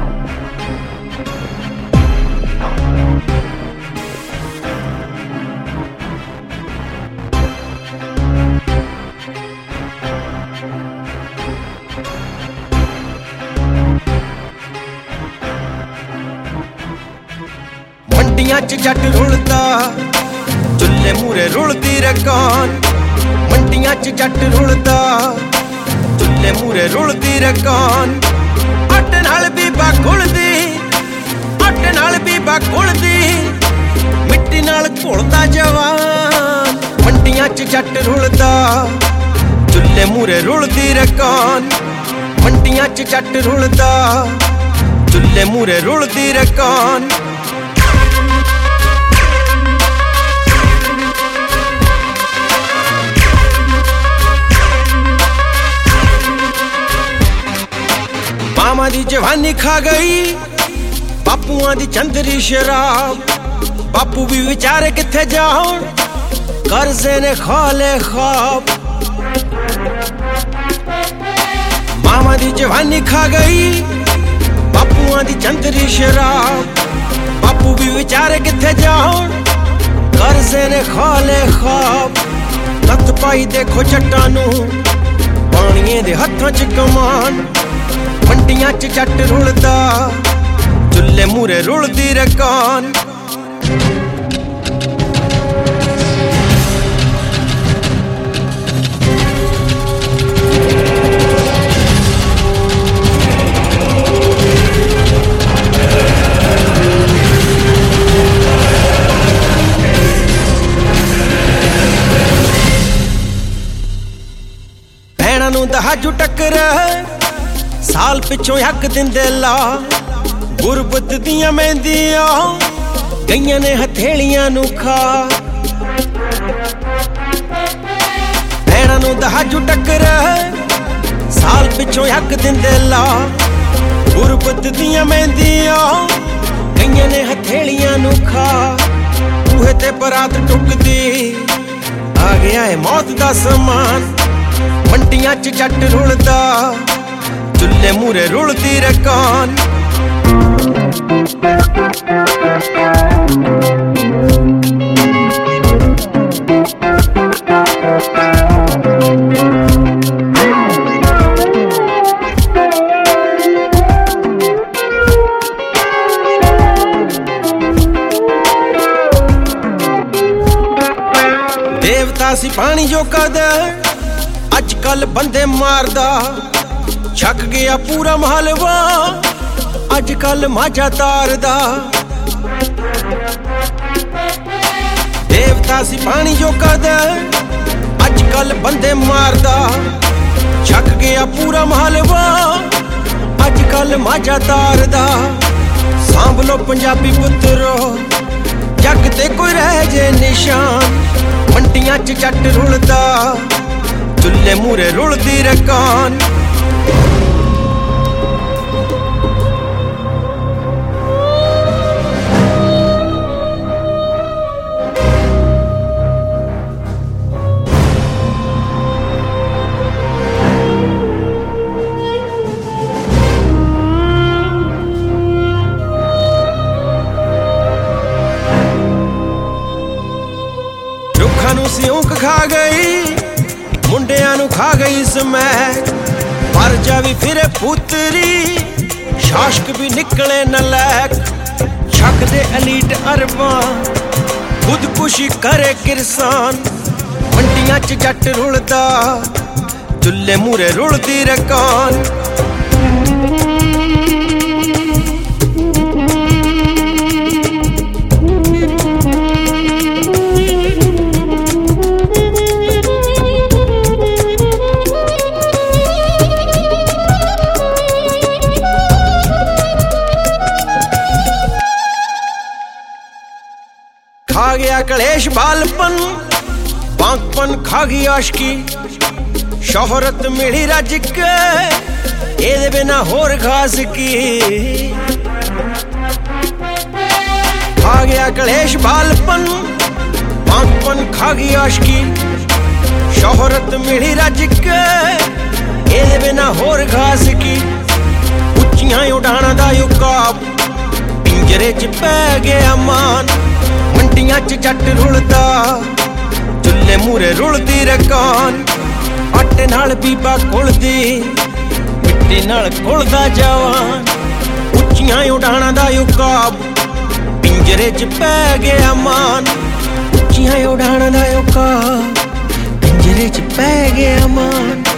मंडियां च जट रुलदा चुल्ले मूरे रुलदी रकान। मंडियां च जट रुलदा चुल्ले मूरे रुलदी रकान। आटे नाल बीबा घुलदी, आटे नाल बीबा घुलदी, मिट्टी नाल घुलदा जवान। मंडियां च जट रुलदा चुल्ले मूरे रुलदी रकान। मंडियां च जट रुलदा चुल्ले मूरे रुलदी रकान। मामा दी जवानी खा गई बापूआं दी चंदरी शराब। बापू भी विचारे किथे जाउण कर्जे ने खाले ख्वाब। मामा दी जवानी खा गई बापूआं दी चंदरी शराब। बापू भी विचारे किथे जाउण कर्जे ने खाले ख्वाब। लत पाई देखो जट्टां नूं पाणिये दे हत्थां च कमान। मंडियां च जट रुलदा चुल्ले मूरे रुलदी रकान। भैणां नूं दहाजू टक्कर साल पिछों हक दिंदे ला। गुरबत दियां मेहंदियां गईयां ने हथेलियां नूं खा। भैणां नूं दहाजू टक्कर साल पिछों हक दिंदे ला। गुरबत दियां मेहंदियां गईयां ने हथेलियां नूं खा। बूहे ते बरात टुकदी आ गया है मौत दा समान। मंडियां च जट रुलदा चुल्ले मूरे रुलदी रकान। देवता सी पानी जो कदर अजकल बंदे मारदा। छक गया पूरा महलवा अजकल माजा तारदा। देवता सी पानी जो कदर अजकल बंदे मारदा। छक गया पूरा महलवा अजकल माजा तारदा। सांभ लो पंजाबी पुत्रो जग ते कोई रह जे निशान। मंडियां च जट रुलदा चुल्ले मूरे रुलदी रकान। रुखां नूं सिਉਂਕ खा गई मुंडियां नूं खा गई समैक। पर जा भी फिरे पुतरी शासक भी निकले नलैक। छक दे एलीट अरबां खुदकुशी करे किरसान। मंडियां च जट रुलदा चुल्ले मूरे रुलदी रकान। खा गया कलेश बालपन बांकपन खा गई आशकी। शोहरत मिली रज के एदे बिना होर खास की। खा गया कलेश बालपन बांकपन खा गई आशकी। शोहरत मिली रज के एदे बिना होर खास की। उच्चियां उड़ाणा दा युग ਪਿੰਜਰੇ 'ਚ ਪੈ ਗਿਆ ਮਾਨ। ਮੰਡੀਆਂ 'ਚ ਜੱਟ ਰੁਲਦਾ, ਚੁੱਲ੍ਹੇ ਮੂਰੇ ਰੁਲਦੀ ਰਕਾਨ। ਆਟੇ ਨਾਲ ਬੀਬਾ ਘੁਲਦੀ, ਮਿੱਟੀ ਨਾਲ ਘੁਲਦਾ ਜਵਾਨ। ਉੱਚੀਆਂ ਉਡਾਣਾਂ ਦਾ ਉਕਾਬ, ਪਿੰਜਰੇ 'ਚ ਪੈ ਗਿਆ ਮਾਨ। ਉੱਚੀਆਂ ਉਡਾਣਾਂ ਦਾ ਉਕਾਬ, ਪਿੰਜਰੇ 'ਚ ਪੈ ਗਿਆ ਮਾਨ।